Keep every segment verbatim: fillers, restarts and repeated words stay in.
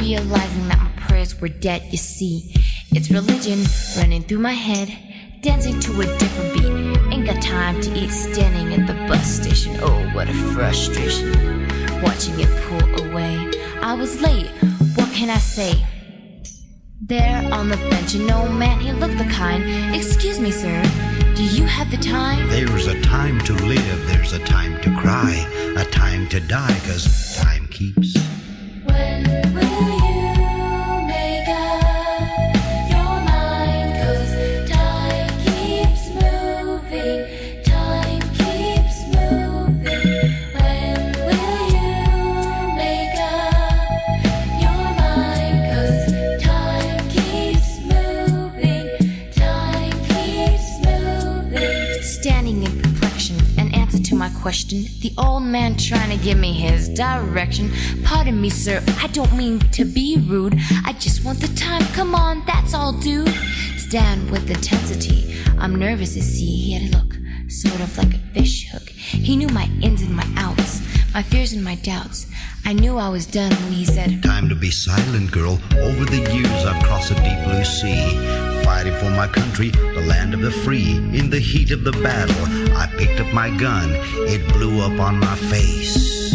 realizing that my prayers were dead, you see. It's religion running through my head, dancing to a different beat. Ain't got time to eat standing at the bus station. Oh, what a frustration, watching it pull away. I was late, what can I say? There on the bench, an old man, he looked the kind. Excuse me, sir, do you have the time? There's a time to live, there's a time to cry, a time to die, 'cause time keeps. When will you make up your mind? 'Cause time keeps moving, time keeps moving. When will you make up your mind? 'Cause time keeps moving, time keeps moving. Standing in perplexion, an answer to my question. The old man trying to give me his direction. Pardon me, sir, I don't mean to be rude. I just want the time, come on, that's all, dude. Stand with intensity, I'm nervous to see. He had a look, sort of like a fish hook. He knew my ins and my outs, my fears and my doubts. I knew I was done when he said, Time to be silent, girl. Over the years I've crossed a deep blue sea, fighting for my country, the land of the free. In the heat of the battle, I picked up my gun. It blew up on my face.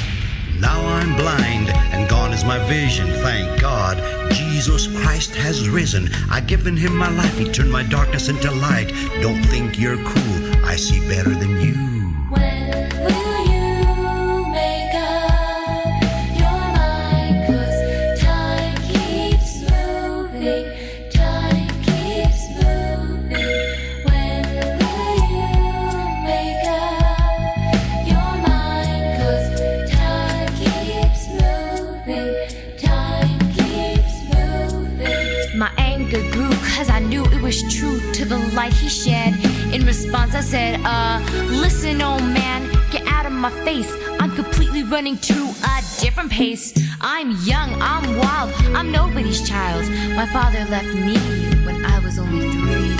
Now I'm blind, and gone is my vision. Thank God, Jesus Christ has risen. I've given him my life, he turned my darkness into light. Don't think you're cool, I see better than you. When will you make up your mind? 'Cause time keeps moving, time keeps moving. When will you make up your mind? 'Cause time keeps moving, time keeps moving. My anger grew 'cause I knew it was true to the light he shed. In response I said, uh, listen old man, get out of my face. I'm completely running to a different pace. I'm young, I'm wild, I'm nobody's child. My father left me when I was only three.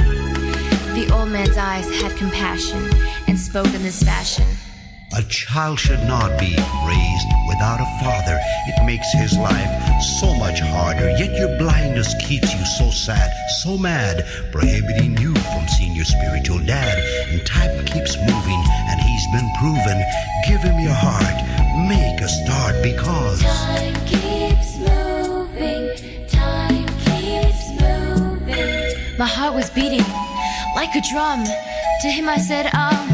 The old man's eyes had compassion and spoke in this fashion. A child should not be raised without a father. It makes his life so much harder. Yet your blindness keeps you so sad, so mad, prohibiting you from seeing your spiritual dad. And time keeps moving, and he's been proven. Give him your heart, make a start, because time keeps moving, time keeps moving. My heart was beating like a drum. To him I said, um,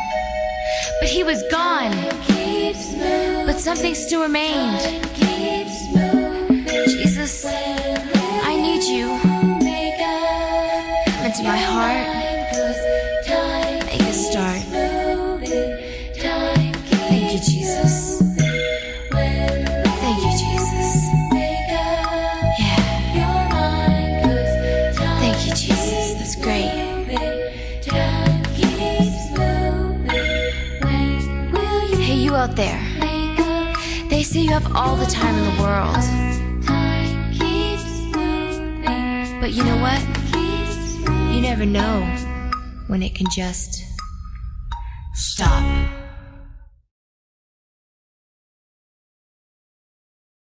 but he was gone. But something still remained. Jesus, I need you. Come into my heart. Make a start. Thank you, Jesus. Thank you, Jesus. Yeah. Thank you, Jesus. That's great. You out there, they say you have all the time in the world, but you know what? You never know when it can just stop.